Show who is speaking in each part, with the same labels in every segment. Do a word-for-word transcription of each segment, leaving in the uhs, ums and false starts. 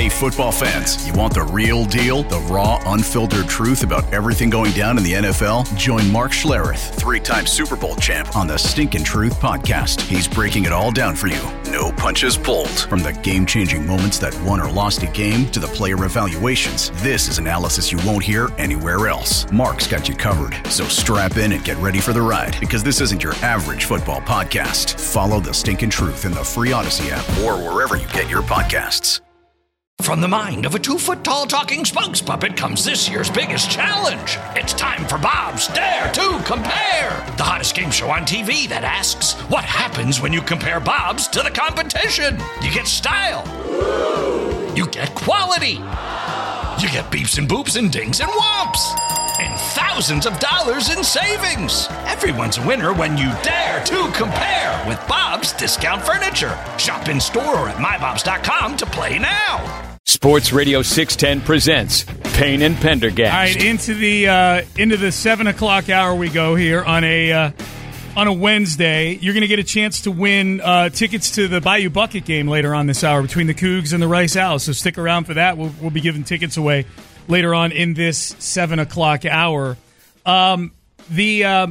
Speaker 1: Hey, football fans, you want the real deal? The raw, unfiltered truth about everything going down in the N F L? Join Mark Schlereth, three-time Super Bowl champ, on the Stinkin' Truth podcast. He's breaking it all down for you. No punches pulled. From the game-changing moments that won or lost a game to the player evaluations, this is analysis you won't hear anywhere else. Mark's got you covered, so strap in and get ready for the ride, because this isn't your average football podcast. Follow the Stinkin' Truth in the free Odyssey app or wherever you get your podcasts.
Speaker 2: From the mind of a two-foot-tall talking spokes puppet comes this year's biggest challenge. It's time for Bob's Dare to Compare, the hottest game show on T V that asks, what happens when you compare Bob's to the competition? You get style. You get quality. You get beeps and boops and dings and whomps. And thousands of dollars in savings. Everyone's a winner when you dare to compare with Bob's Discount Furniture. Shop in store or at my bobs dot com to play now.
Speaker 3: Sports Radio six ten presents Payne and Pendergast.
Speaker 4: All right, into the uh, into the seven o'clock hour we go here on a uh, on a Wednesday. You're going to get a chance to win uh, tickets to the Bayou Bucket game later on this hour between the Cougs and the Rice Owls. So stick around for that. We'll, we'll be giving tickets away later on in this seven o'clock hour. Um, the uh,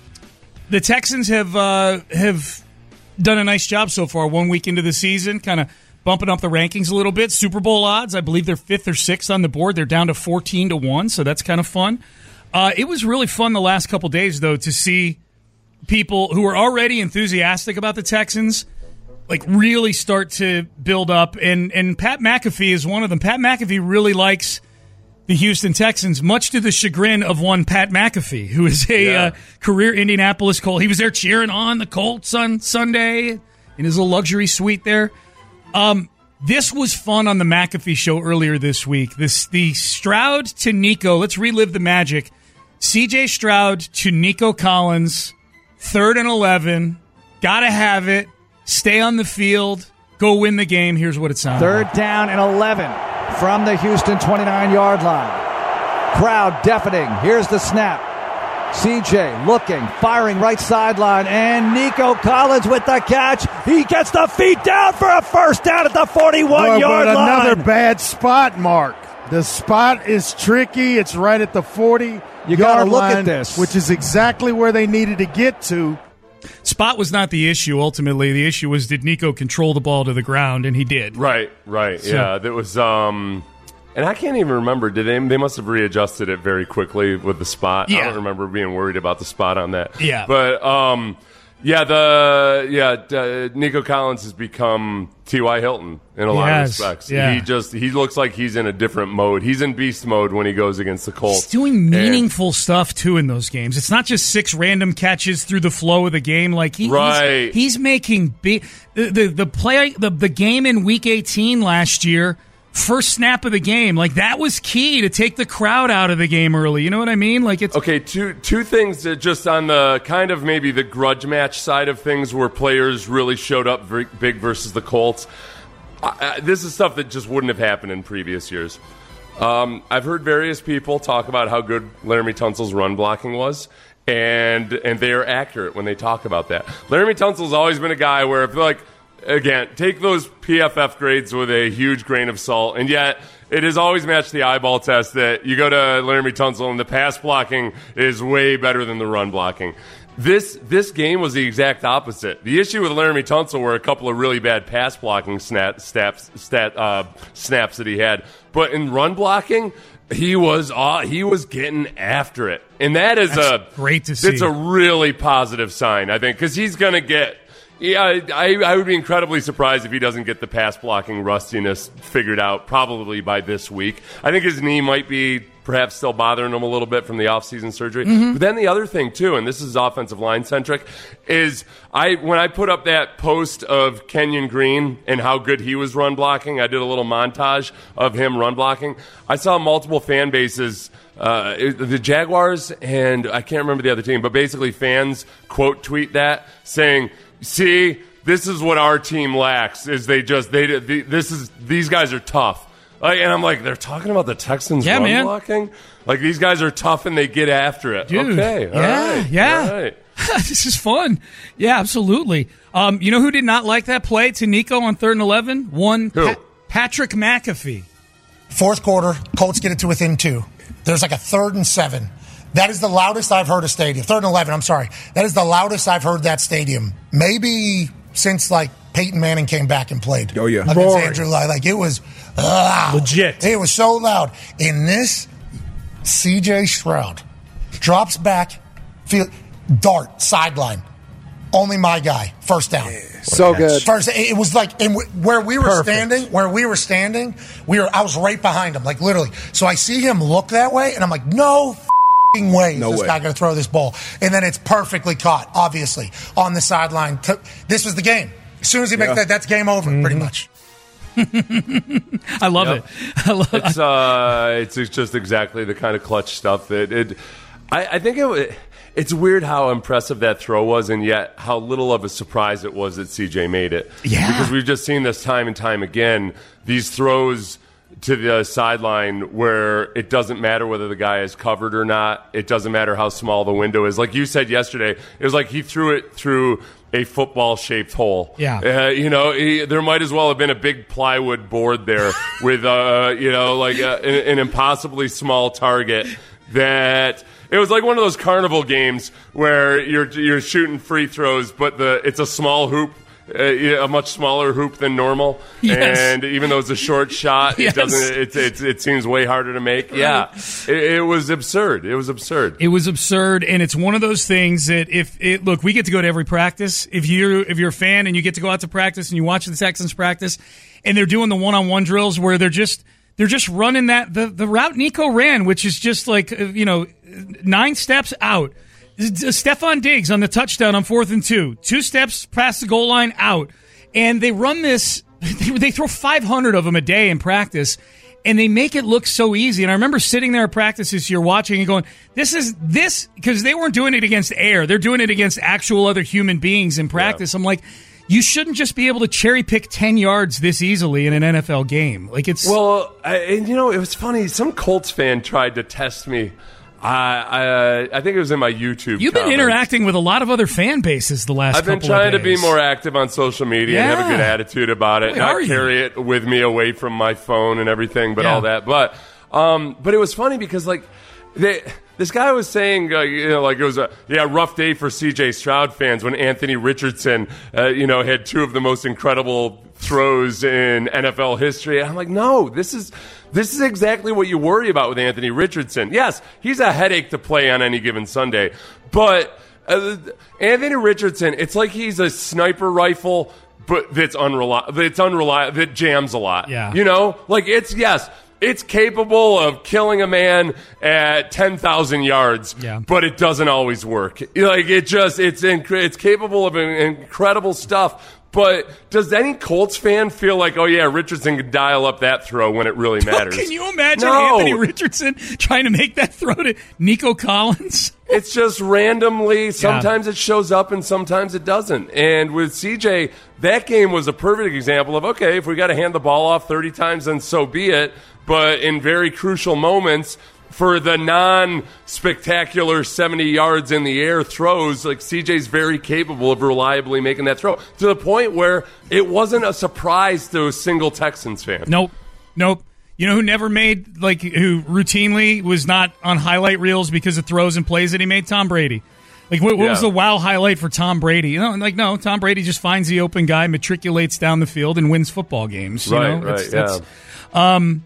Speaker 4: the Texans have uh, have done a nice job so far. One week into the season, kind of bumping up the rankings a little bit. Super Bowl odds, I believe they're fifth or sixth on the board. They're down to fourteen to one, so that's kind of fun. Uh, it was really fun the last couple days, though, to see people who are already enthusiastic about the Texans like really start to build up. And, and Pat McAfee is one of them. Pat McAfee really likes the Houston Texans, much to the chagrin of one Pat McAfee, who is a
Speaker 5: Yeah.
Speaker 4: uh, career Indianapolis Colt. He was there cheering on the Colts on Sunday in his little luxury suite there. Um, this was fun on the McAfee show earlier this week. This the Stroud to Nico. Let's relive the magic. C J Stroud to Nico Collins, third and eleven. Gotta have it. Stay on the field. Go win the game. Here's what it sounds
Speaker 6: Third
Speaker 4: like.
Speaker 6: down and eleven from the Houston twenty-nine-yard line. Crowd deafening. Here's the snap. C J looking, firing right sideline, and Nico Collins with the catch. He gets the feet down for a first down at the forty-one-yard line.
Speaker 5: Another bad spot, Mark. The spot is tricky. It's right at the forty-yard
Speaker 6: You gotta look
Speaker 5: line,
Speaker 6: at this.
Speaker 5: which is exactly where they needed to get to.
Speaker 4: Spot was not the issue, ultimately. The issue was, did Nico control the ball to the ground? And he did.
Speaker 7: Right, right.
Speaker 4: So-
Speaker 7: yeah, that was um and I can't even remember. Did they they must have readjusted it very quickly with the spot. I
Speaker 4: Yeah.
Speaker 7: don't remember being worried about the spot on that.
Speaker 4: Yeah.
Speaker 7: But um yeah, the yeah, uh, Nico Collins has become T Y. Hilton in a lot of
Speaker 4: Yes,
Speaker 7: respects.
Speaker 4: yeah.
Speaker 7: He just he looks like he's in a different mode. He's in beast mode when he goes against the Colts.
Speaker 4: He's doing meaningful stuff, too, in those games. It's not just six random catches through the flow of the game. Like he,
Speaker 7: Right.
Speaker 4: he's, he's making big the, the, the play the, the game in week eighteen last year, first snap of the game, like that was key to take the crowd out of the game early. You know what I mean? Like it's
Speaker 7: Okay, two two things that just on the kind of maybe the grudge match side of things where players really showed up very big versus the Colts. I, I, this is stuff that just wouldn't have happened in previous years. Um, I've heard various people talk about how good Laramie Tunsil's run blocking was, and and they are accurate when they talk about that. Laramie Tunsil's always been a guy where if like again, take those P F F grades with a huge grain of salt, and yet it has always matched the eyeball test that you go to Laramie Tunsil and the pass blocking is way better than the run blocking. This this game was the exact opposite. The issue with Laramie Tunsil were a couple of really bad pass blocking snap, snaps, stat, uh, snaps that he had, but in run blocking, he was uh, he was getting after it, and that is
Speaker 4: That's
Speaker 7: a
Speaker 4: great to see.
Speaker 7: It's a really positive sign, I think, because he's going to get. Yeah, I, I would be incredibly surprised if he doesn't get the pass blocking rustiness figured out probably by this week. I think his knee might be perhaps still bothering him a little bit from the offseason surgery.
Speaker 4: Mm-hmm.
Speaker 7: But then the other thing, too, and this is offensive line centric, is I when I put up that post of Kenyon Green and how good he was run blocking, I did a little montage of him run blocking. I saw multiple fan bases. Uh, the Jaguars and I can't remember the other team, but basically fans quote tweet that saying, see, this is what our team lacks. Is they just they, they this is these guys are tough, like, and I'm like, they're talking about the Texans
Speaker 4: Yeah,
Speaker 7: run
Speaker 4: man.
Speaker 7: blocking. Like these guys are tough and they get after it.
Speaker 4: Dude,
Speaker 7: okay, all
Speaker 4: yeah,
Speaker 7: right,
Speaker 4: yeah.
Speaker 7: all right.
Speaker 4: This is fun. Yeah, absolutely. Um, you know who did not like that play to Nico on third and eleven? One
Speaker 7: Who?
Speaker 4: Pat, Patrick McAfee.
Speaker 8: Fourth quarter, Colts get it to within two. There's like a third and seven. That is the loudest I've heard a stadium. Third and eleven, I'm sorry. That is the loudest I've heard that stadium. Maybe since, like, Peyton Manning came back and played.
Speaker 9: Oh, yeah.
Speaker 8: Against
Speaker 9: Roaring.
Speaker 8: Andrew Luck. Like, it was loud.
Speaker 9: Legit.
Speaker 8: It was so loud. In this, C J Stroud drops back, feel, dart, sideline. Only my guy. First down.
Speaker 9: Yeah,
Speaker 6: so good.
Speaker 8: First, it was like and where we were
Speaker 9: Perfect.
Speaker 8: standing. Where we were standing, we were. I was right behind him, like literally. So I see him look that way, and I'm like, no f***ing way is
Speaker 9: No
Speaker 8: this
Speaker 9: way.
Speaker 8: guy going to throw this ball. And then it's perfectly caught, obviously, on the sideline. This was the game. As soon as he makes
Speaker 9: Yeah.
Speaker 8: that, that's game over,
Speaker 9: Mm-hmm.
Speaker 8: pretty much.
Speaker 4: I love
Speaker 7: Yep.
Speaker 4: it. I love
Speaker 7: It's uh, it's it's just exactly the kind of clutch stuff that it. I, I think it. wa- It's weird how impressive that throw was, and yet how little of a surprise it was that C J made it.
Speaker 4: Yeah.
Speaker 7: Because we've just seen this time and time again. These throws to the sideline where it doesn't matter whether the guy is covered or not. It doesn't matter how small the window is. Like you said yesterday, it was like he threw it through a football-shaped hole.
Speaker 4: Yeah.
Speaker 7: Uh, you know, he, there might as well have been a big plywood board there with, uh, you know, like a, an, an impossibly small target that... It was like one of those carnival games where you're you're shooting free throws, but the it's a small hoop, uh, a much smaller hoop than normal.
Speaker 4: Yes.
Speaker 7: And even though it's a short shot,
Speaker 4: Yes.
Speaker 7: it doesn't. It, it it seems way harder to make. Yeah, it, it was absurd. It was absurd.
Speaker 4: It was absurd, and it's one of those things that if it look, we get to go to every practice. If you if you're a fan and you get to go out to practice and you watch the Texans practice, and they're doing the one-on-one drills where they're just they're just running that the the route Nico ran, which is just like uh, you know nine steps out. Stephon Diggs on the touchdown on fourth and two, two steps past the goal line out, and they run this. They, they throw five hundred of them a day in practice. And they make it look so easy. And I remember sitting there at practice this year watching and going, this is this, because they weren't doing it against air. They're doing it against actual other human beings in practice. Yeah. I'm like, you shouldn't just be able to cherry pick ten yards this easily in an N F L game. Like it's
Speaker 7: Well, I, and you know, it was funny. Some Colts fan tried to test me. I I, I think it was in my YouTube.
Speaker 4: You've been
Speaker 7: comments.
Speaker 4: interacting with a lot of other fan bases the last
Speaker 7: I've been
Speaker 4: couple
Speaker 7: trying
Speaker 4: of
Speaker 7: to be
Speaker 4: days.
Speaker 7: more active on social media
Speaker 4: Yeah.
Speaker 7: and have a good attitude about it,
Speaker 4: Boy,
Speaker 7: not
Speaker 4: are you?
Speaker 7: carry it with me away from my phone and everything, but
Speaker 4: Yeah.
Speaker 7: all that. But um, but it was funny because like they, this guy was saying, uh, you know, like it was a yeah rough day for C J Stroud fans when Anthony Richardson, uh, you know, had two of the most incredible throws in N F L history. And I'm like, no, this is. This is exactly what you worry about with Anthony Richardson. Yes, he's a headache to play on any given Sunday, but uh, Anthony Richardson, it's like he's a sniper rifle, but that's unreliable. That's unreliable. That jams a lot.
Speaker 4: Yeah.
Speaker 7: You know, like it's yes, it's capable of killing a man at ten thousand yards.
Speaker 4: Yeah.
Speaker 7: But it doesn't always work. Like it just it's inc- it's capable of incredible stuff. But does any Colts fan feel like, oh, yeah, Richardson could dial up that throw when it really matters?
Speaker 4: Can you imagine
Speaker 7: No.
Speaker 4: Anthony Richardson trying to make that throw to Nico Collins?
Speaker 7: It's just randomly. Sometimes it shows up and sometimes it doesn't. And with C J, that game was a perfect example of, okay, if we got to hand the ball off thirty times, then so be it. But in very crucial moments, for the non-spectacular seventy yards in the air throws, like C J's very capable of reliably making that throw to the point where it wasn't a surprise to a single Texans fan.
Speaker 4: Nope. Nope. You know who never made, like, who routinely was not on highlight reels because of throws and plays that he made? Tom Brady. Like, what, what
Speaker 7: Yeah.
Speaker 4: was the wow highlight for Tom Brady? You know, like, no, Tom Brady just finds the open guy, matriculates down the field, and wins football games. You
Speaker 7: Right,
Speaker 4: know?
Speaker 7: right,
Speaker 4: That's- that's- Um,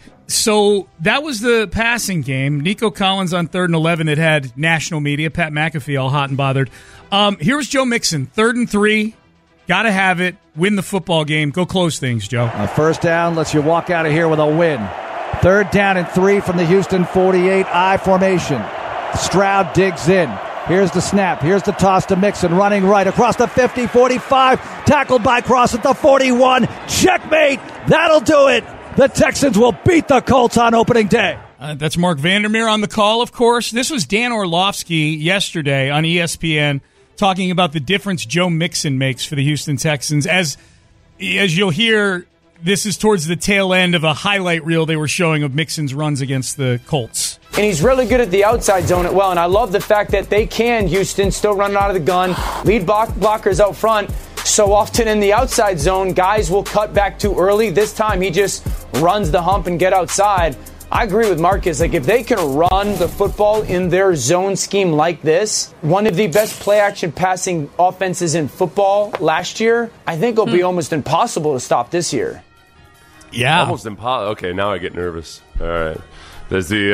Speaker 4: so that was the passing game. Nico Collins on third and eleven. It had national media, Pat McAfee, all hot and bothered. Um, here was Joe Mixon, third and three. Got to have it. Win the football game. Go close things, Joe.
Speaker 6: A first down lets you walk out of here with a win. Third down and three from the Houston forty-eight I formation. Stroud digs in. Here's the snap. Here's the toss to Mixon. Running right across the fifty, forty-five. Tackled by Cross at the forty-one. Checkmate. That'll do it. The Texans will beat the Colts on opening day.
Speaker 4: Uh, that's Mark Vandermeer on the call, of course. This was Dan Orlovsky yesterday on E S P N talking about the difference Joe Mixon makes for the Houston Texans. As as you'll hear, this is towards the tail end of a highlight reel they were showing of Mixon's runs against the Colts.
Speaker 10: And he's really good at the outside zone as well. And I love the fact that they can, Houston, still running out of the gun, lead block- blockers out front. so often in the outside zone, guys will cut back too early. This time he just runs the hump and get outside. I agree with Marcus. Like, if they can run the football in their zone scheme like this, one of the best play-action passing offenses in football last year, I think it'll hmm. be almost impossible to stop this year.
Speaker 4: Yeah.
Speaker 7: Almost impossible. Okay, now I get nervous. All right. There's the,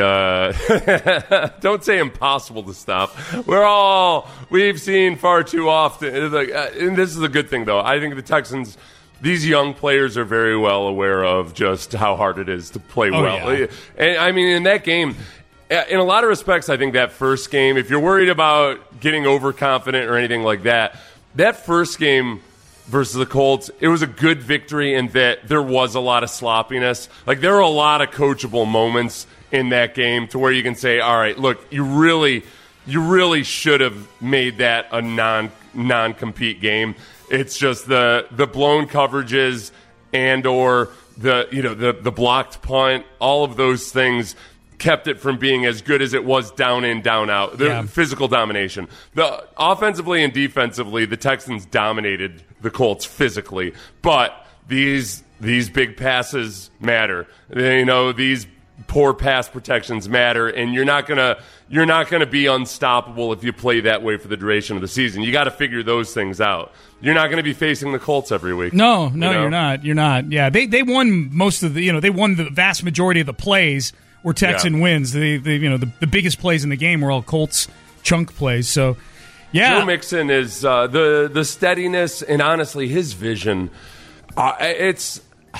Speaker 7: uh, don't say impossible to stop. We're all, we've seen far too often. And this is a good thing, though. I think the Texans, these young players are very well aware of just how hard it is to play
Speaker 4: oh,
Speaker 7: well.
Speaker 4: Yeah.
Speaker 7: And I mean, in that game, in a lot of respects, I think that first game, if you're worried about getting overconfident or anything like that, that first game versus the Colts, it was a good victory in that there was a lot of sloppiness. Like, there were a lot of coachable moments in that game to where you can say, all right, look, you really you really should have made that a non non-compete game. It's just the the blown coverages and or the you know the the blocked punt, all of those things kept it from being as good as it was down in, down out. The
Speaker 4: yeah.
Speaker 7: physical domination. The offensively and defensively, the Texans dominated the Colts physically, but these these big passes matter. You know, these poor pass protections matter, and you're not gonna you're not gonna be unstoppable if you play that way for the duration of the season. You got to figure those things out. You're not going to be facing the Colts every week.
Speaker 4: No, no,
Speaker 7: you know?
Speaker 4: you're not. You're not. Yeah, they they won most of the you know they won the vast majority of the plays were Texan
Speaker 7: yeah.
Speaker 4: wins. The, the you know the, the biggest plays in the game were all Colts chunk plays. So yeah,
Speaker 7: Joe Mixon is uh, the the steadiness and honestly his vision. Uh, it's.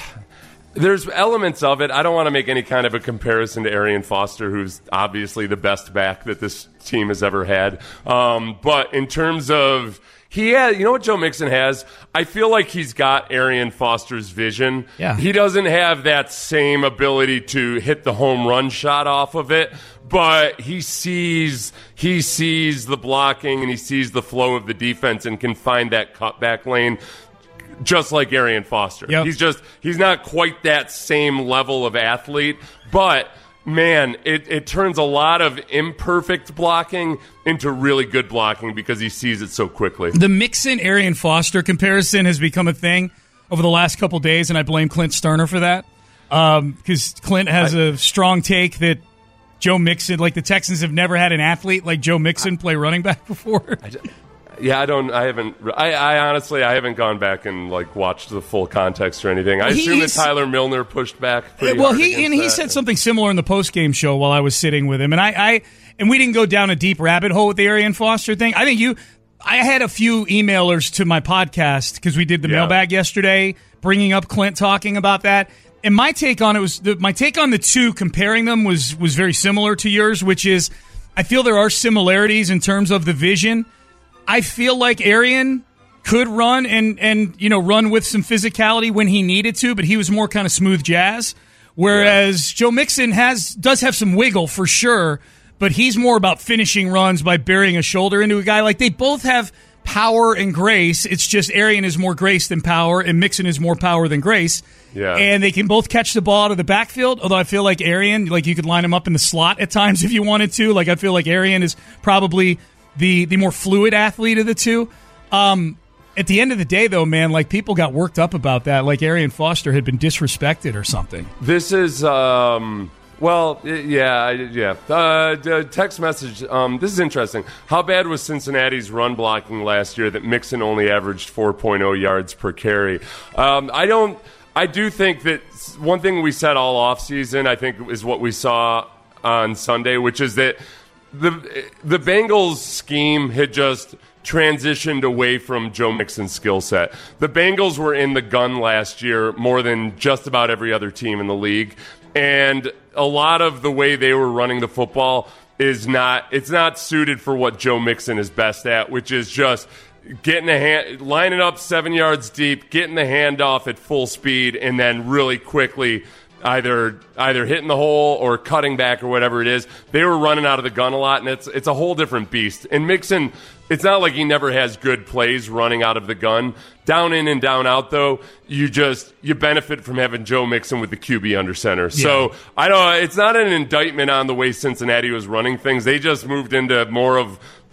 Speaker 7: There's elements of it. I don't want to make any kind of a comparison to Arian Foster, who's obviously the best back that this team has ever had. Um, but in terms of he has, you know what Joe Mixon has? I feel like he's got Arian Foster's vision.
Speaker 4: Yeah.
Speaker 7: He doesn't have that same ability to hit the home run shot off of it, but he sees he sees the blocking and he sees the flow of the defense and can find that cutback lane. Just like Arian Foster.
Speaker 4: Yep.
Speaker 7: He's just, he's not quite that same level of athlete, but man, it, it turns a lot of imperfect blocking into really good blocking because he sees it so quickly.
Speaker 4: The Mixon Arian Foster comparison has become a thing over the last couple days, and I blame Clint Sterner for that. Because um, Clint has I, a strong take that Joe Mixon, like the Texans have never had an athlete like Joe Mixon play running back before.
Speaker 7: I, Yeah, I don't. I haven't. I, I honestly, I haven't gone back and like watched the full context or anything. I
Speaker 4: he,
Speaker 7: assume that Tyler Milner pushed back. Pretty
Speaker 4: well,
Speaker 7: hard
Speaker 4: he and he
Speaker 7: that.
Speaker 4: said something similar in the post game show while I was sitting with him, and I, I and we didn't go down a deep rabbit hole with the Arian Foster thing. I think you. I had a few emailers to my podcast because we did the
Speaker 7: yeah.
Speaker 4: mailbag yesterday, bringing up Clint talking about that. And my take on it was the, my take on the two, comparing them was was very similar to yours, which is I feel there are similarities in terms of the vision. I feel like Arian could run and, and you know run with some physicality when he needed to, but he was more kind of smooth jazz. Whereas yeah. Joe Mixon has does have some wiggle for sure, but he's more about finishing runs by burying a shoulder into a guy. Like they both have power and grace. It's just Arian is more grace than power, and Mixon is more power than grace.
Speaker 7: Yeah.
Speaker 4: And they can both catch the ball out of the backfield, although I feel like Arian, like you could line him up in the slot at times if you wanted to. Like I feel like Arian is probably the the more fluid athlete of the two. Um, at the end of the day, though, man, like people got worked up about that, like Arian Foster had been disrespected or something.
Speaker 7: This is, um, well, yeah, yeah. Uh, text message, um, this is interesting. How bad was Cincinnati's run blocking last year that Mixon only averaged four point oh yards per carry? Um, I don't, I do think that one thing we said all offseason, I think, is what we saw on Sunday, which is that The the Bengals scheme had just transitioned away from Joe Mixon's skill set. The Bengals were in the gun last year more than just about every other team in the league, and a lot of the way they were running the football is not it's not suited for what Joe Mixon is best at, which is just getting a hand, lining up seven yards deep, getting the handoff at full speed, and then really quickly Either either hitting the hole or cutting back or whatever it is. They were running out of the gun a lot, and it's it's a whole different beast. And Mixon, it's not like he never has good plays running out of the gun. Down in and down out, though, you just you benefit from having Joe Mixon with the Q B under center. Yeah. So I don't. It's not an indictment on the way Cincinnati was running things. They just moved into more of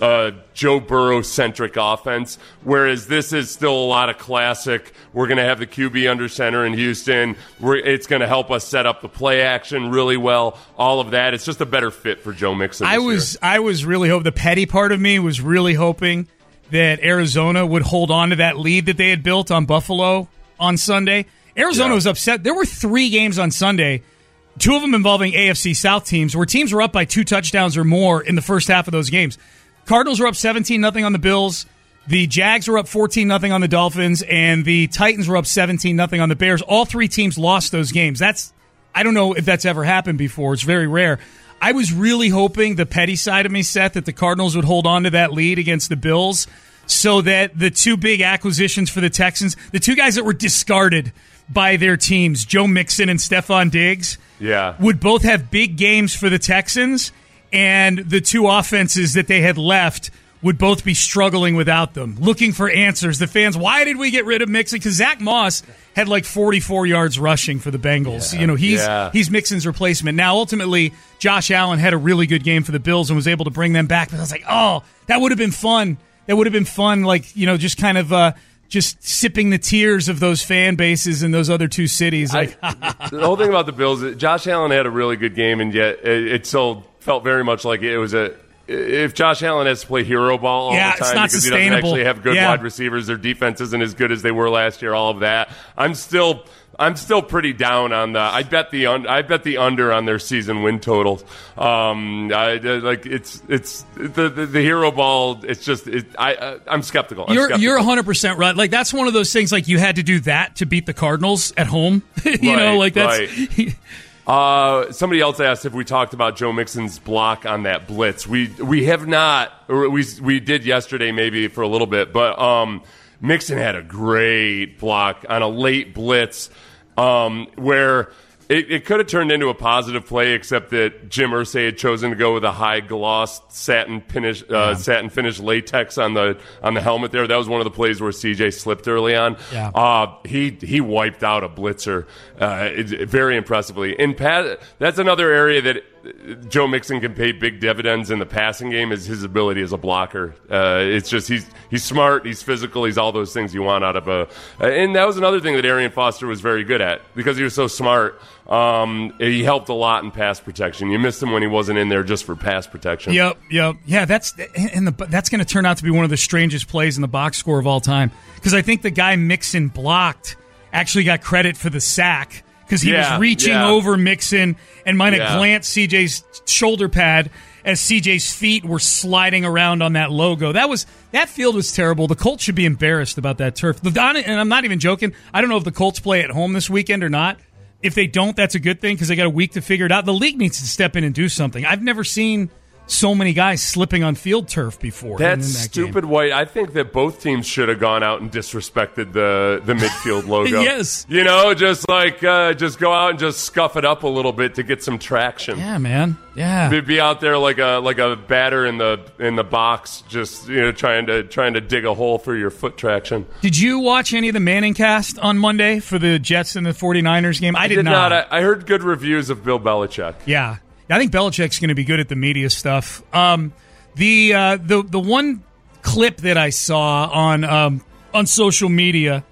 Speaker 7: uh, Joe Burrow-centric offense, whereas this is still a lot of classic. We're going to have the Q B under center in Houston. We're, it's going to help us set up the play action really well. All of that. It's just a better fit for Joe Mixon this
Speaker 4: I was
Speaker 7: year.
Speaker 4: I was really hoping, the petty part of me was really hoping that Arizona would hold on to that lead that they had built on Buffalo on Sunday. Arizona
Speaker 7: Yeah.
Speaker 4: was upset. There were three games on Sunday, two of them involving A F C South teams, where teams were up by two touchdowns or more in the first half of those games. Cardinals were up seventeen nothing on the Bills. The Jags were up fourteen nothing on the Dolphins, and the Titans were up seventeen nothing on the Bears. All three teams lost those games. That's I don't know if that's ever happened before. It's very rare. I was really hoping, the petty side of me, Seth, that the Cardinals would hold on to that lead against the Bills so that the two big acquisitions for the Texans, the two guys that were discarded by their teams, Joe Mixon and Stephon Diggs,
Speaker 7: yeah.
Speaker 4: would both have big games for the Texans, and the two offenses that they had left would both be struggling without them, looking for answers. The fans, why did we get rid of Mixon? Because Zach Moss had like forty-four yards rushing for the Bengals.
Speaker 7: Yeah.
Speaker 4: You know, he's
Speaker 7: yeah.
Speaker 4: he's Mixon's replacement. Now, ultimately, Josh Allen had a really good game for the Bills and was able to bring them back. But I was like, oh, that would have been fun. That would have been fun, like, you know, just kind of uh, just sipping the tears of those fan bases in those other two cities. Like,
Speaker 7: I, the whole thing about the Bills, Josh Allen had a really good game, and yet it, it still felt very much like it was a. If Josh Allen has to play hero ball all
Speaker 4: yeah,
Speaker 7: the time
Speaker 4: it's not
Speaker 7: because
Speaker 4: sustainable.
Speaker 7: he doesn't actually have good
Speaker 4: yeah.
Speaker 7: wide receivers, their defense isn't as good as they were last year. All of that, I'm still, I'm still pretty down on the. I bet the, un, I bet the under on their season win totals. Um, I, like it's, it's the, the the hero ball. It's just, it, I, uh, I'm skeptical. I'm
Speaker 4: you're
Speaker 7: skeptical.
Speaker 4: you're one hundred percent right. Like, that's one of those things. Like, you had to do that to beat the Cardinals at home. you
Speaker 7: right,
Speaker 4: know, like that's.
Speaker 7: Right. Uh, somebody else asked if we talked about Joe Mixon's block on that blitz. We we have not. Or we we did yesterday maybe for a little bit, but um, Mixon had a great block on a late blitz um, where it, it could have turned into a positive play, except that Jim Irsay had chosen to go with a high gloss satin finish, uh, yeah. satin finish latex on the on the helmet there. That was one of the plays where C J slipped early on.
Speaker 4: Yeah.
Speaker 7: Uh, he he wiped out a blitzer uh, it, very impressively. In pat, that's another area that Joe Mixon can pay big dividends in the passing game, is his ability as a blocker. Uh, it's just he's he's smart, he's physical, he's all those things you want out of a. Uh, and that was another thing that Arian Foster was very good at, because he was so smart. Um, he helped a lot in pass protection. You missed him when he wasn't in there just for pass protection.
Speaker 4: Yep, yep, yeah. That's and the, that's going to turn out to be one of the strangest plays in the box score of all time, because I think the guy Mixon blocked actually got credit for the sack, because he
Speaker 7: yeah,
Speaker 4: was reaching
Speaker 7: yeah.
Speaker 4: over Mixon and might have
Speaker 7: yeah.
Speaker 4: glanced C J's shoulder pad as C J's feet were sliding around on that logo. That was that field was terrible. The Colts should be embarrassed about that turf. The, and I'm not even joking. I don't know if the Colts play at home this weekend or not. If they don't, that's a good thing, because they got a week to figure it out. The league needs to step in and do something. I've never seen so many guys slipping on field turf before.
Speaker 7: That's
Speaker 4: in that
Speaker 7: stupid
Speaker 4: game.
Speaker 7: white. I think that both teams should have gone out and disrespected the, the midfield logo.
Speaker 4: Yes.
Speaker 7: You know, just like, uh, just go out and just scuff it up a little bit to get some traction.
Speaker 4: Yeah, man. Yeah.
Speaker 7: Be, be out there like a like a batter in the in the box, just, you know, trying to trying to dig a hole for your foot traction.
Speaker 4: Did you watch any of the Manning cast on Monday for the Jets and the 49ers game? I,
Speaker 7: I
Speaker 4: did,
Speaker 7: did
Speaker 4: not.
Speaker 7: not. I, I heard good reviews of Bill Belichick.
Speaker 4: Yeah. I think Belichick's going to be good at the media stuff. Um, the uh, the the one clip that I saw on um, on social media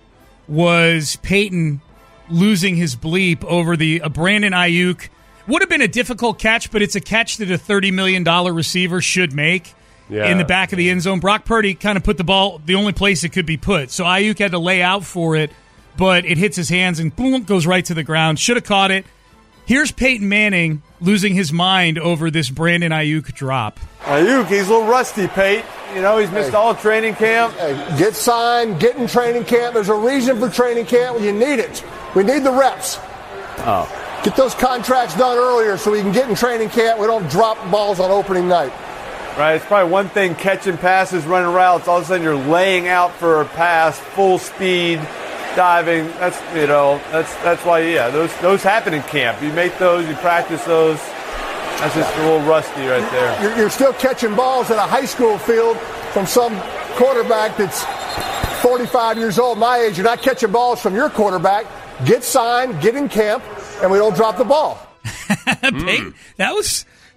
Speaker 4: was Peyton losing his bleep over the uh, Brandon Ayuk. Would have been a difficult catch, but it's a catch that a thirty million dollars receiver should make
Speaker 7: yeah.
Speaker 4: in the back of the end zone. Brock Purdy kind of put the ball the only place it could be put. So Ayuk had to lay out for it, but it hits his hands and boom, goes right to the ground. Should have caught it. Here's Peyton Manning losing his mind over this Brandon Ayuk drop.
Speaker 9: Ayuk, he's a little rusty, Pate. You know, he's missed hey, all training camp.
Speaker 11: Hey, get signed, get in training camp. There's a reason for training camp. You need it. We need the reps.
Speaker 9: Oh.
Speaker 11: Get those contracts done earlier so we can get in training camp. We don't drop balls on opening night.
Speaker 9: Right, it's probably one thing catching passes, running routes. All of a sudden you're laying out for a pass, full speed, diving. That's, you know, that's that's why, yeah, those those happen in camp. You make those, you practice those. That's just a little rusty right there.
Speaker 11: You're, you're still catching balls at a high school field from some quarterback that's forty-five years old, my age. You're not catching balls from your quarterback. Get signed, get in camp, and we don't drop the ball.
Speaker 4: Peyton, that was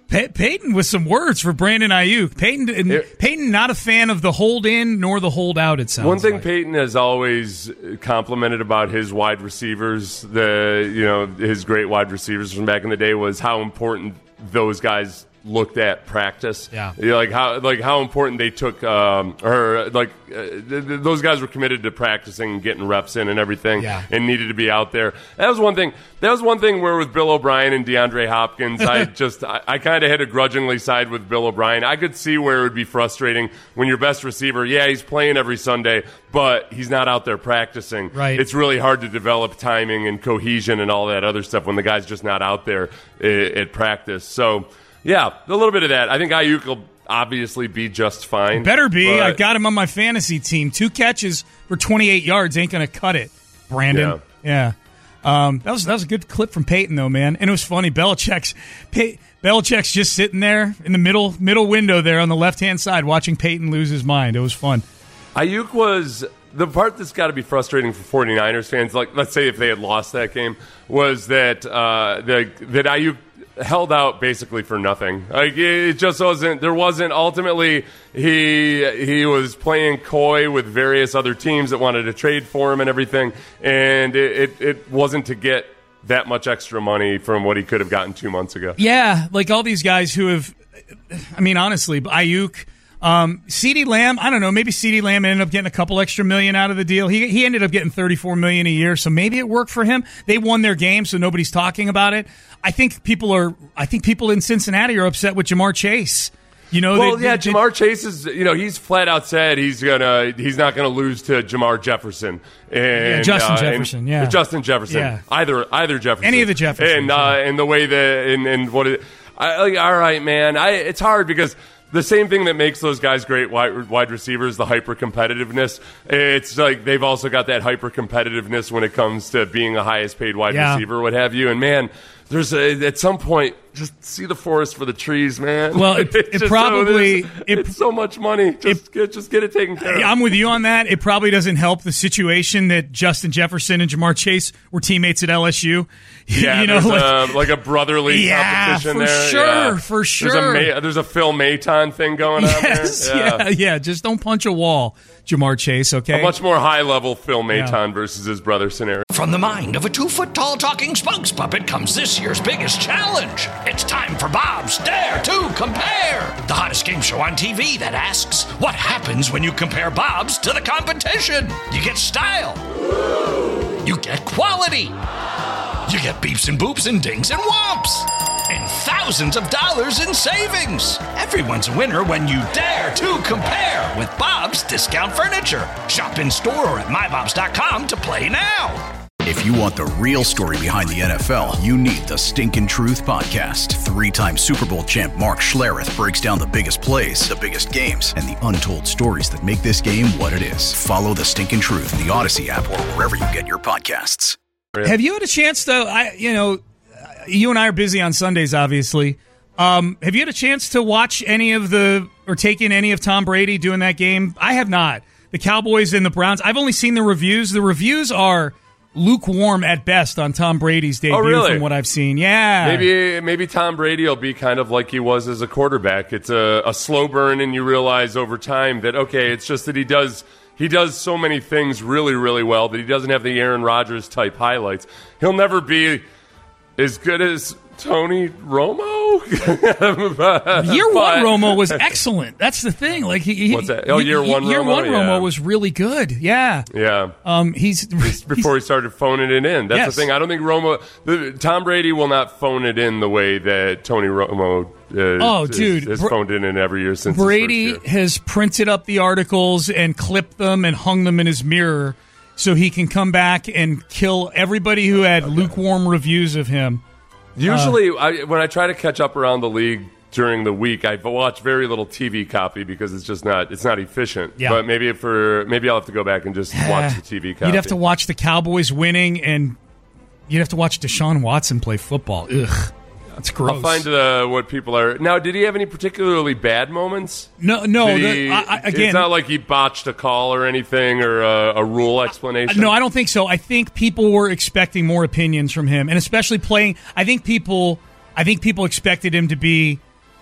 Speaker 4: Pey- Peyton with some words for Brandon Ayuk. Peyton, it, Peyton, not a fan of the hold in nor the hold out. It sounds.
Speaker 7: One thing
Speaker 4: like.
Speaker 7: Peyton has always complimented about his wide receivers, the you know his great wide receivers from back in the day, was how important those guys looked at practice.
Speaker 4: Yeah,
Speaker 7: you know, like how like how important they took, um, or like uh, th- th- those guys were committed to practicing and getting reps in and everything,
Speaker 4: yeah.
Speaker 7: and needed to be out there. That was one thing. That was one thing where with Bill O'Brien and DeAndre Hopkins, I just I, I kind of had to grudgingly side with Bill O'Brien. I could see where it would be frustrating when your best receiver, yeah, he's playing every Sunday, but he's not out there practicing.
Speaker 4: Right.
Speaker 7: It's really hard to develop timing and cohesion and all that other stuff when the guy's just not out there at, at practice. So. Yeah, a little bit of that. I think Ayuk will obviously be just fine.
Speaker 4: Better be.
Speaker 7: But,
Speaker 4: I got him on my fantasy team. Two catches for twenty-eight yards ain't going to cut it, Brandon. Yeah. yeah. Um, that was that was a good clip from Peyton, though, man. And it was funny. Belichick's, Pey- Belichick's just sitting there in the middle middle window there on the left-hand side watching Peyton lose his mind. It was fun.
Speaker 7: Ayuk was – the part that's got to be frustrating for 49ers fans, like let's say if they had lost that game, was that uh, the, that Ayuk – held out basically for nothing. Like it just wasn't. There wasn't. Ultimately, he he was playing coy with various other teams that wanted to trade for him and everything, and it it, it wasn't to get that much extra money from what he could have gotten two months ago.
Speaker 4: Yeah, like all these guys who have. I mean, honestly, Ayuk. Um, CeeDee Lamb, I don't know, maybe CeeDee Lamb ended up getting a couple extra million out of the deal. He he ended up getting thirty-four million dollars a year, so maybe it worked for him. They won their game, so nobody's talking about it. I think people are I think people in Cincinnati are upset with Jamar Chase. You know,
Speaker 7: well,
Speaker 4: they,
Speaker 7: yeah,
Speaker 4: they,
Speaker 7: Jamar Chase is, you know, he's flat out said he's gonna, he's not gonna lose to Jamar Jefferson and
Speaker 4: yeah, Justin
Speaker 7: uh,
Speaker 4: Jefferson,
Speaker 7: and,
Speaker 4: yeah,
Speaker 7: Justin Jefferson,
Speaker 4: yeah.
Speaker 7: either either Jefferson,
Speaker 4: any of the Jeffersons,
Speaker 7: and uh,
Speaker 4: yeah.
Speaker 7: and the way that and, and what it, I like, all right, man, I it's hard because. The same thing that makes those guys great wide, wide receivers, the hyper-competitiveness, it's like they've also got that hyper-competitiveness when it comes to being a highest-paid wide
Speaker 4: yeah.
Speaker 7: receiver, what have you. And, man, there's a, at some point, just see the forest for the trees, man.
Speaker 4: Well, it, it
Speaker 7: just,
Speaker 4: probably...
Speaker 7: So
Speaker 4: it,
Speaker 7: it's so much money. Just,
Speaker 4: it,
Speaker 7: get, just get it taken care of.
Speaker 4: I'm with you on that. It probably doesn't help the situation that Justin Jefferson and Jamar Chase were teammates at L S U.
Speaker 7: Yeah,
Speaker 4: you know,
Speaker 7: there's
Speaker 4: like,
Speaker 7: a, like a brotherly
Speaker 4: yeah,
Speaker 7: competition
Speaker 4: for
Speaker 7: there.
Speaker 4: Sure,
Speaker 7: yeah.
Speaker 4: for sure,
Speaker 7: There's a, May, there's a Phil Maton thing going
Speaker 4: yes,
Speaker 7: on there.
Speaker 4: Yeah. yeah, yeah. Just don't punch a wall, Jamar Chase, okay?
Speaker 7: A much more high-level Phil Maton yeah. versus his brother scenario.
Speaker 2: From the mind of a two-foot-tall talking spokes puppet comes this year's biggest challenge. It's time for Bob's Dare to Compare, the hottest game show on T V that asks, what happens when you compare Bob's to the competition? You get style. You get quality. You get beeps and boops and dings and whomps. And thousands of dollars in savings. Everyone's a winner when you dare to compare with Bob's Discount Furniture. Shop in store or at my bobs dot com to play now.
Speaker 1: If you want the real story behind the N F L, you need the Stinkin' Truth Podcast. Three-time Super Bowl champ Mark Schlereth breaks down the biggest plays, the biggest games, and the untold stories that make this game what it is. Follow the Stinkin' Truth in the Odyssey app or wherever you get your podcasts.
Speaker 4: Have you had a chance, though? I, you know, you and I are busy on Sundays, obviously. Um, have you had a chance to watch any of the or take in any of Tom Brady doing that game? I have not. The Cowboys and the Browns. I've only seen the reviews. The reviews are lukewarm at best on Tom Brady's debut.
Speaker 7: Oh, really?
Speaker 4: From what I've seen. Yeah.
Speaker 7: Maybe maybe Tom Brady will be kind of like he was as a quarterback. It's a, a slow burn, and you realize over time that, okay, it's just that he does he does so many things really, really well that he doesn't have the Aaron Rodgers type highlights. He'll never be as good as Tony Romo?
Speaker 4: Year one Romo was excellent. That's the thing. Like he, he
Speaker 7: What's that? Oh, year one
Speaker 4: Year
Speaker 7: Romo?
Speaker 4: one
Speaker 7: Yeah.
Speaker 4: Romo was really good. Yeah.
Speaker 7: Yeah.
Speaker 4: Um, he's,
Speaker 7: he's before he started phoning it in. That's
Speaker 4: yes.
Speaker 7: the thing. I don't think Romo, the, Tom Brady will not phone it in the way that Tony Romo uh,
Speaker 4: oh, dude.
Speaker 7: has phoned it in every year since
Speaker 4: Brady
Speaker 7: his first year.
Speaker 4: has printed up the articles and clipped them and hung them in his mirror so he can come back and kill everybody who had lukewarm reviews of him.
Speaker 7: Usually, uh, I, when I try to catch up around the league during the week, I watch very little T V copy because it's just not it's not efficient.
Speaker 4: Yeah.
Speaker 7: But maybe for maybe I'll have to go back and just watch the T V copy.
Speaker 4: You'd have to watch the Cowboys winning, and you'd have to watch Deshaun Watson play football. Ugh, that's gross.
Speaker 7: I'll find uh, what people are now. Did he have any particularly bad moments?
Speaker 4: No, no.
Speaker 7: Did
Speaker 4: The,
Speaker 7: he,
Speaker 4: I, I, again,
Speaker 7: it's not like he botched a call or anything or a, a rule explanation.
Speaker 4: No, I don't think so. I think people were expecting more opinions from him, and especially playing. I think people. I think people expected him to be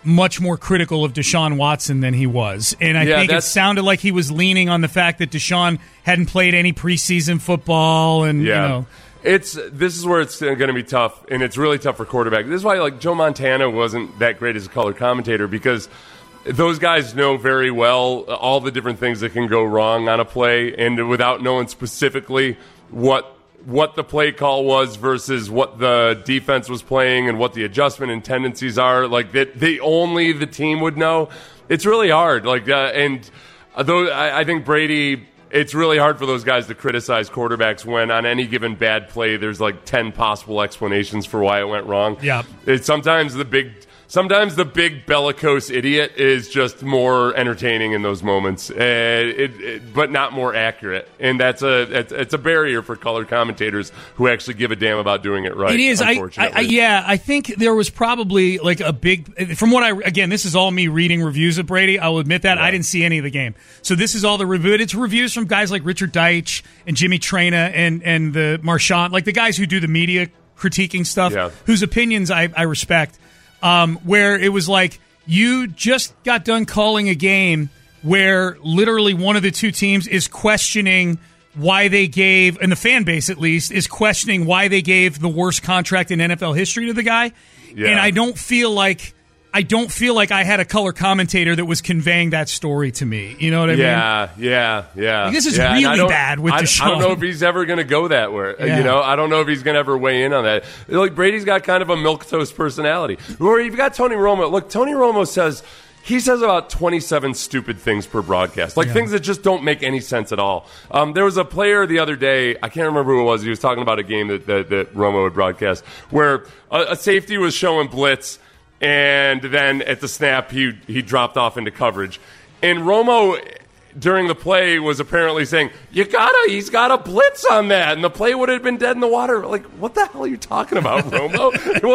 Speaker 4: much more critical of Deshaun Watson than he was. And I
Speaker 7: Yeah,
Speaker 4: think it
Speaker 7: that's-
Speaker 4: sounded like he was leaning on the fact that Deshaun hadn't played any preseason football and,
Speaker 7: Yeah.
Speaker 4: you know.
Speaker 7: It's this is where it's going to be tough, and it's really tough for quarterback. This is why like Joe Montana wasn't that great as a color commentator, because those guys know very well all the different things that can go wrong on a play, and without knowing specifically what what the play call was versus what the defense was playing and what the adjustment and tendencies are, like that they only the team would know. It's really hard. Like uh, and though I, I think Brady. It's really hard for those guys to criticize quarterbacks when on any given bad play there's like ten possible explanations for why it went wrong.
Speaker 4: Yeah.
Speaker 7: It's sometimes the big sometimes the big bellicose idiot is just more entertaining in those moments, uh, it, it, but not more accurate. And that's a it's, it's a barrier for color commentators who actually give a damn about doing it right.
Speaker 4: It is. I, I,
Speaker 7: Unfortunately.
Speaker 4: I, yeah, I think there was probably like a big. From what I again, this is all me reading reviews of Brady. I will admit that I didn't see any of the game, so this is all the review. It's reviews from guys like Richard Deitch and Jimmy Traina and and the Marchand, like the guys who do the media critiquing stuff,
Speaker 7: Yeah.
Speaker 4: whose opinions I, I respect. Um, where it was like you just got done calling a game where literally one of the two teams is questioning why they gave, and the fan base at least, is questioning why they gave the worst contract in N F L history to the guy.
Speaker 7: Yeah.
Speaker 4: And I don't feel like I don't feel like I had a color commentator that was conveying that story to me. You know what I
Speaker 7: yeah,
Speaker 4: mean?
Speaker 7: Yeah, yeah,
Speaker 4: Like, this is
Speaker 7: yeah. And I
Speaker 4: really
Speaker 7: don't-
Speaker 4: bad with
Speaker 7: I,
Speaker 4: Deshaun.
Speaker 7: I don't know if he's ever going to go that way.
Speaker 4: Yeah.
Speaker 7: You know, I don't know if he's going to ever weigh in on that. Like Brady's got kind of a milquetoast personality. Or you've got Tony Romo. Look, Tony Romo says he says about twenty-seven stupid things per broadcast, like
Speaker 4: Yeah.
Speaker 7: things that just don't make any sense at all. Um, there was a player the other day. I can't remember who it was. He was talking about a game that that, that Romo would broadcast where a, a safety was showing blitz. And then at the snap, he he dropped off into coverage. And Romo, during the play, was apparently saying, "You gotta, he's got a blitz on that," and the play would have been dead in the water. Like, what the hell are you talking about, Romo? It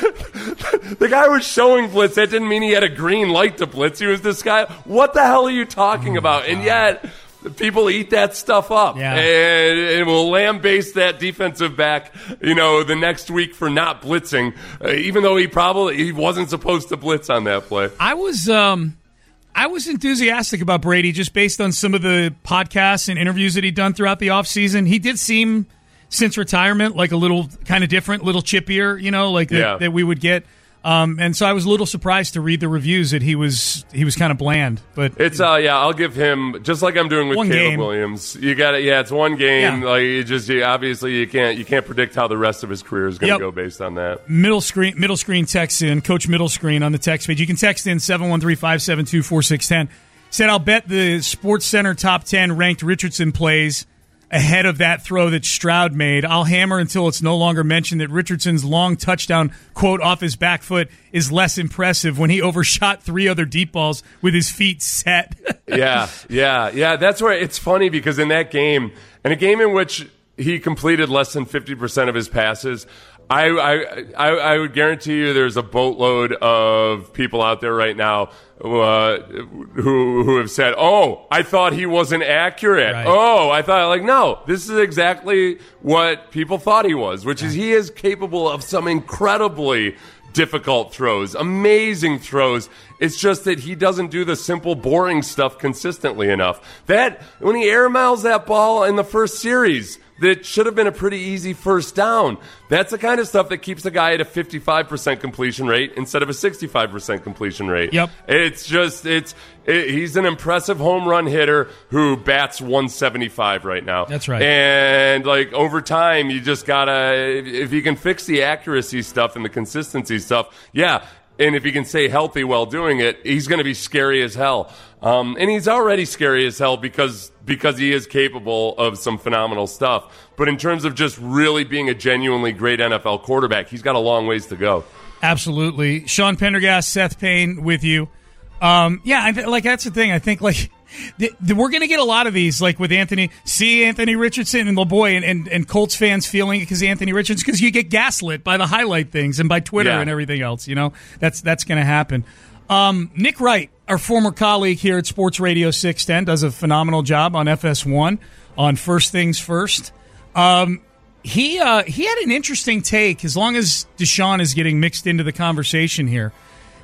Speaker 7: wasn't. The guy was showing blitz. That didn't mean he had a green light to blitz. He was this guy. What the hell are you talking about? And yet, people eat that stuff up,
Speaker 4: Yeah.
Speaker 7: and, and will lambaste that defensive back, you know, the next week for not blitzing, uh, even though he probably he wasn't supposed to blitz on that play.
Speaker 4: I was um, I was enthusiastic about Brady just based on some of the podcasts and interviews that he'd done throughout the offseason. He did seem, since retirement, like a little kind of different, little chippier, you know, like that,
Speaker 7: Yeah.
Speaker 4: that we would get. Um, and so I was a little surprised to read the reviews that he was he was kind of bland. But
Speaker 7: It's uh yeah, I'll give him just like I'm doing with
Speaker 4: One
Speaker 7: Caleb
Speaker 4: game.
Speaker 7: Williams. You got it. Yeah, it's one game.
Speaker 4: Yeah.
Speaker 7: Like you just you, obviously you can't you can't predict how the rest of his career is going to
Speaker 4: Yep.
Speaker 7: go based on that.
Speaker 4: middle screen middle screen text in, Coach Middle Screen on the text page. You can text in seven one three, five seven two, four six one zero. Said, I'll bet the Sports Center top ten ranked Richardson plays ahead of that throw that Stroud made. I'll hammer until it's no longer mentioned that Richardson's long touchdown, quote, off his back foot is less impressive when he overshot three other deep balls with his feet set.
Speaker 7: yeah, yeah, yeah. That's where it's funny because in that game, in a game in which he completed less than fifty percent of his passes, I, I, I, I would guarantee you there's a boatload of people out there right now uh, who who have said, "Oh, I thought he wasn't accurate.
Speaker 4: Right.
Speaker 7: Oh, I thought like no, this is exactly what people thought he was, which is he is capable of some incredibly difficult throws, amazing throws. It's just that he doesn't do the simple, boring stuff consistently enough. That when he air miles that ball in the first series, that should have been a pretty easy first down. That's the kind of stuff that keeps the guy at a fifty-five percent completion rate instead of a sixty-five percent completion rate.
Speaker 4: Yep.
Speaker 7: It's just, it's, it, he's an impressive home run hitter who bats one seventy-five right now.
Speaker 4: That's right.
Speaker 7: And, like, over time, you just gotta, if, if you can fix the accuracy stuff and the consistency stuff, yeah. And if he can stay healthy while doing it, he's going to be scary as hell. Um, and he's already scary as hell because because he is capable of some phenomenal stuff. But in terms of just really being a genuinely great N F L quarterback, he's got a long ways to go.
Speaker 4: Absolutely. Sean Pendergast, Seth Payne with you. Um, yeah, I th- like that's the thing. I think like th- th- we're going to get a lot of these, like with Anthony. See Anthony Richardson and the boy, and, and, and Colts fans feeling it because Anthony Richardson, because you get gaslit by the highlight things and by Twitter
Speaker 7: Yeah.
Speaker 4: and everything else. You know, that's that's going to happen. Um, Nick Wright, our former colleague here at Sports Radio six ten, does a phenomenal job on F S one on First Things First. Um, he uh, he had an interesting take. As long as Deshaun is getting mixed into the conversation here.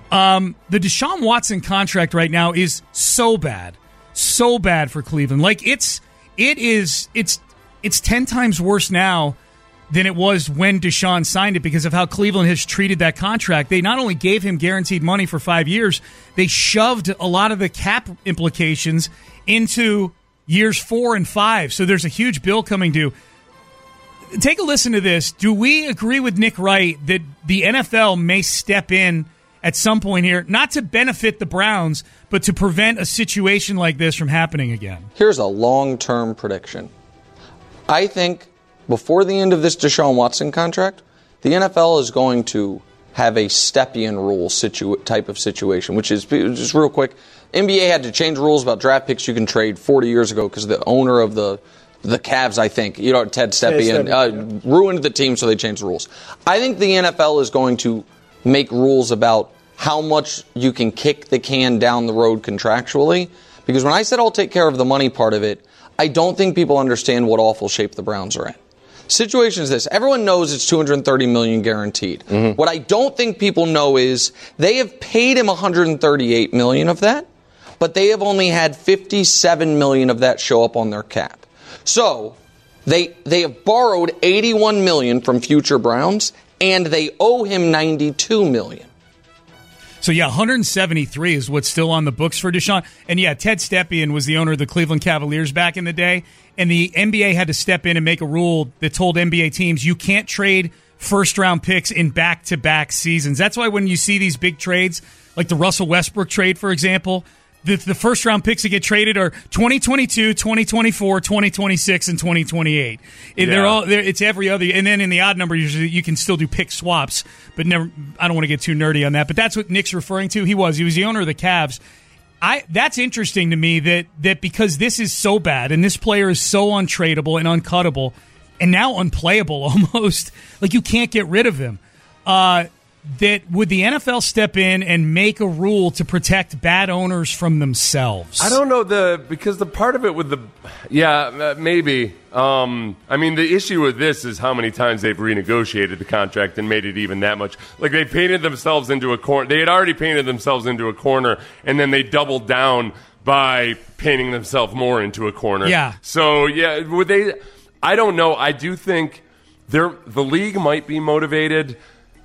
Speaker 4: Um, the Deshaun Watson contract right now is so bad, so bad for Cleveland. Like it's it is it's it's ten times worse now than it was when Deshaun signed it because of how Cleveland has treated that contract. They not only gave him guaranteed money for five years, they shoved a lot of the cap implications into years four and five. So there's a huge bill coming due. Take a listen to this. Do we agree with Nick Wright that the N F L may step in at some point here, not to benefit the Browns, but to prevent a situation like this from happening again?
Speaker 12: Here's a long-term prediction. I think before the end of this Deshaun Watson contract, the N F L is going to have a Stepien rule situ- type of situation, which is, just real quick, N B A had to change rules about draft picks you can trade forty years ago because the owner of the the Cavs, I think, you know, Ted Stepien, uh, ruined the team, so they changed the rules. I think the N F L is going to make rules about how much you can kick the can down the road contractually. Because when I said I'll take care of the money part of it, I don't think people understand what awful shape the Browns are in. Situation is this. Everyone knows it's two hundred thirty million dollars guaranteed. Mm-hmm. What I don't think people know is they have paid him one hundred thirty-eight million dollars of that, but they have only had fifty-seven million dollars of that show up on their cap. So they they have borrowed eighty-one million dollars from future Browns, and they owe him ninety-two million dollars.
Speaker 4: So, yeah, one hundred seventy-three is what's still on the books for Deshaun. And, yeah, Ted Stepien was the owner of the Cleveland Cavaliers back in the day. And the N B A had to step in and make a rule that told N B A teams you can't trade first-round picks in back-to-back seasons. That's why when you see these big trades, like the Russell Westbrook trade, for example, the, the first-round picks that get traded are twenty twenty-two, twenty twenty-four, twenty twenty-six, and twenty twenty-eight. Yeah. They're all, they're, it's every other – and then in the odd number, usually you can still do pick swaps. But never. I don't want to get too nerdy on that. But that's what Nick's referring to. He was. He was the owner of the Cavs. I. That's interesting to me that that because this is so bad and this player is so untradeable and uncuttable and now unplayable almost, like you can't get rid of him, uh, that would the N F L step in and make a rule to protect bad owners from themselves?
Speaker 7: I don't know the because the part of it with the yeah maybe um, I mean the issue with this is how many times they've renegotiated the contract and made it even that much like they painted themselves into a corner. They had already painted themselves into a corner and then they doubled down by painting themselves more into a corner.
Speaker 4: Yeah.
Speaker 7: So yeah, would they? I don't know. I do think they're the league might be motivated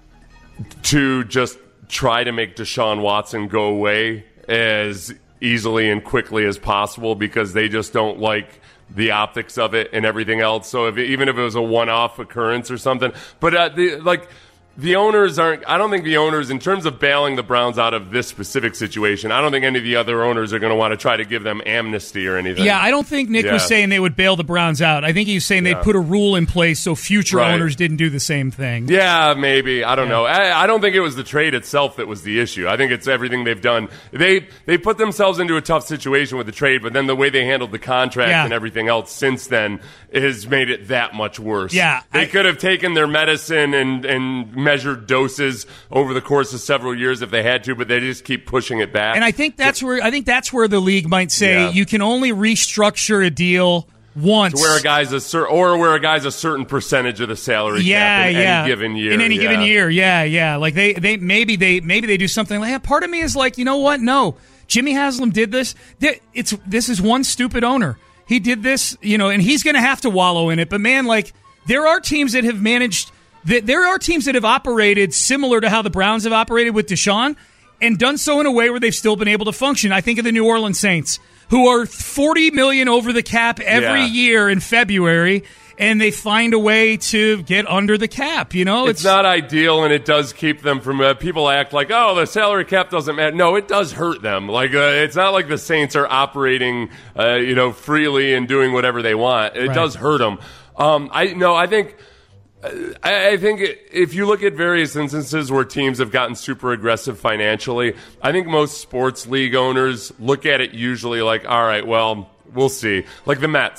Speaker 7: to just try to make Deshaun Watson go away as easily and quickly as possible because they just don't like the optics of it and everything else. So if it, even if it was a one-off occurrence or something, but uh, the, like the owners aren't. I don't think the owners, in terms of bailing the Browns out of this specific situation, I don't think any of the other owners are going to want to try to give them amnesty or anything.
Speaker 4: Yeah, I don't think Nick
Speaker 7: yeah.
Speaker 4: was saying they would bail the Browns out. I think he was saying
Speaker 7: Yeah.
Speaker 4: they'd put a rule in place so future
Speaker 7: Right.
Speaker 4: owners didn't do the same thing.
Speaker 7: Yeah, maybe. I don't
Speaker 4: Yeah.
Speaker 7: know. I, I don't think it was the trade itself that was the issue. I think it's everything they've done. They they put themselves into a tough situation with the trade, but then the way they handled the contract
Speaker 4: Yeah.
Speaker 7: and everything else since then has made it that much worse.
Speaker 4: Yeah,
Speaker 7: They
Speaker 4: I-
Speaker 7: could have taken their medicine and, and measured doses over the course of several years if they had to, but they just keep pushing it back.
Speaker 4: And I think that's where I think that's where the league might say
Speaker 7: Yeah.
Speaker 4: you can only restructure a deal once.
Speaker 7: To where a guy's a cer- or where a guy's a certain percentage of the salary
Speaker 4: yeah,
Speaker 7: cap in
Speaker 4: yeah.
Speaker 7: any given year.
Speaker 4: In any
Speaker 7: yeah.
Speaker 4: given year, yeah, yeah. Like they, they maybe they maybe they do something like that. Part of me is like, you know what? No, Jimmy Haslam did this. It's this is one stupid owner. He did this, you know, and he's going to have to wallow in it. But man, like there are teams that have managed. That there are teams that have operated similar to how the Browns have operated with Deshaun and done so in a way where they've still been able to function. I think of the New Orleans Saints, who are forty million dollars over the cap every
Speaker 7: Yeah.
Speaker 4: year in February, and they find a way to get under the cap. You know,
Speaker 7: It's, it's not ideal, and it does keep them from. Uh, people act like, oh, the salary cap doesn't matter. No, it does hurt them. Like uh, it's not like the Saints are operating, uh, you know, freely and doing whatever they want. It
Speaker 4: Right.
Speaker 7: does hurt them. Um, I no, I think. I I think if you look at various instances where teams have gotten super aggressive financially, I think most sports league owners look at it usually like, all right, well, we'll see. Like the Mets.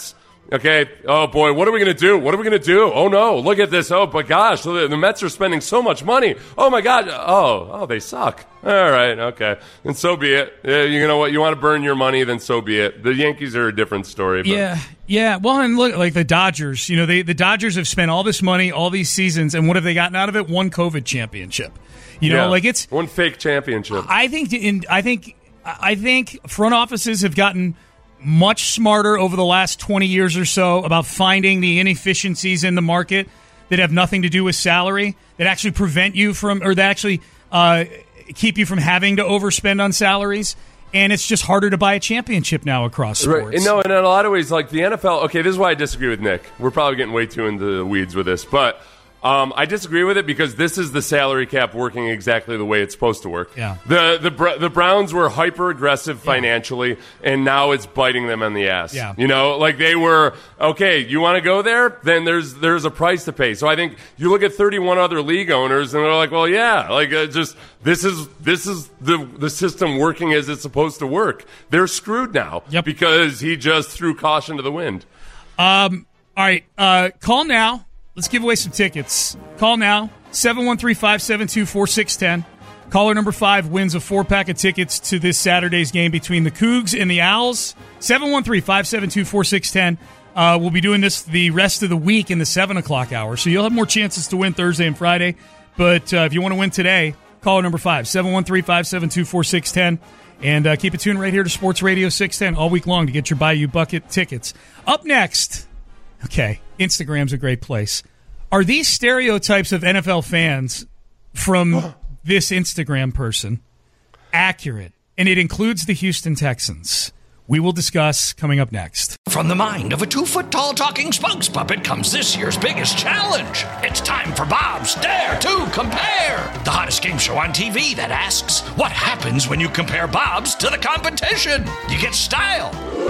Speaker 7: Okay. Oh, boy, what are we going to do? What are we going to do? Oh, no, look at this. Oh, my gosh, the, the Mets are spending so much money. Oh, my God. Oh, oh, they suck. All right, okay. And so be it. Yeah, you know what? You want to burn your money, then so be it. The Yankees are a different story. But.
Speaker 4: Yeah, yeah. Well, and look, like the Dodgers, you know, they, the Dodgers have spent all this money, all these seasons, and what have they gotten out of it? One COVID championship. You know,
Speaker 7: yeah,
Speaker 4: like it's
Speaker 7: one fake championship.
Speaker 4: I think in I think I think front offices have gotten much smarter over the last twenty years or so about finding the inefficiencies in the market that have nothing to do with salary, that actually prevent you from, or that actually uh, keep you from having to overspend on salaries. And it's just harder to buy a championship now across sports.
Speaker 7: Right. No, and in a lot of ways, like the N F L, okay, this is why I disagree with Nick. We're probably getting way too into the weeds with this, but Um, I disagree with it because this is the salary cap working exactly the way it's supposed to work.
Speaker 4: Yeah.
Speaker 7: The the the Browns were hyper aggressive financially, yeah. and now it's biting them in the ass.
Speaker 4: Yeah.
Speaker 7: You know, like they were okay. You want to go there? Then there's there's a price to pay. So I think you look at thirty-one other league owners, and they're like, well, yeah, like uh, just this is this is the the system working as it's supposed to work. They're screwed now
Speaker 4: yep.
Speaker 7: because he just threw caution to the wind.
Speaker 4: Um. All right. Uh. Call now. Let's give away some tickets. Call now, seven one three, five seven two, four six one zero. Caller number five wins a four-pack of tickets to this Saturday's game between the Cougs and the Owls. seven one three, five seven two, four six one zero. Uh, we'll be doing this the rest of the week in the seven o'clock hour, so you'll have more chances to win Thursday and Friday. But uh, if you want to win today, caller number five, seven one three, five seven two, four six one zero. And uh, keep it tuned right here to Sports Radio six ten all week long to get your Bayou Bucket tickets. Up next... Okay, Instagram's a great place. Are these stereotypes of N F L fans from this Instagram person accurate? And it includes the Houston Texans. We will discuss coming up next.
Speaker 2: From the mind of a two-foot-tall talking spokes puppet comes this year's biggest challenge. It's time for Bob's Dare to Compare, the hottest game show on T V that asks, what happens when you compare Bob's to the competition? You get style.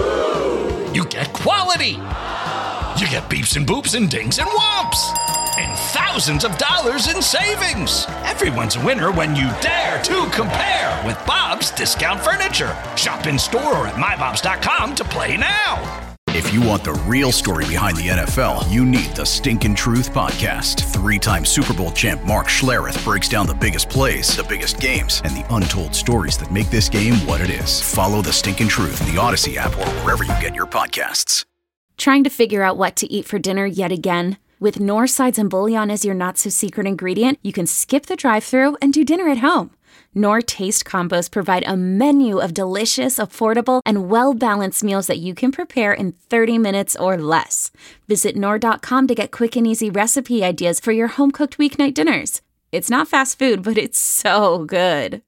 Speaker 2: You get quality. You get beeps and boops and dings and whomps. And thousands of dollars in savings. Everyone's a winner when you dare to compare with Bob's Discount Furniture. Shop in store or at my bobs dot com to play now.
Speaker 1: If you want the real story behind the N F L, you need the Stinkin' Truth Podcast. Three-time Super Bowl champ Mark Schlereth breaks down the biggest plays, the biggest games, and the untold stories that make this game what it is. Follow the Stinkin' Truth in the Odyssey app or wherever you get your podcasts.
Speaker 13: Trying to figure out what to eat for dinner yet again? With Knorr Sides and Bouillon as your not-so-secret ingredient, you can skip the drive-thru and do dinner at home. Knorr Taste Combos provide a menu of delicious, affordable, and well-balanced meals that you can prepare in thirty minutes or less. Visit Knorr dot com to get quick and easy recipe ideas for your home-cooked weeknight dinners. It's not fast food, but it's so good.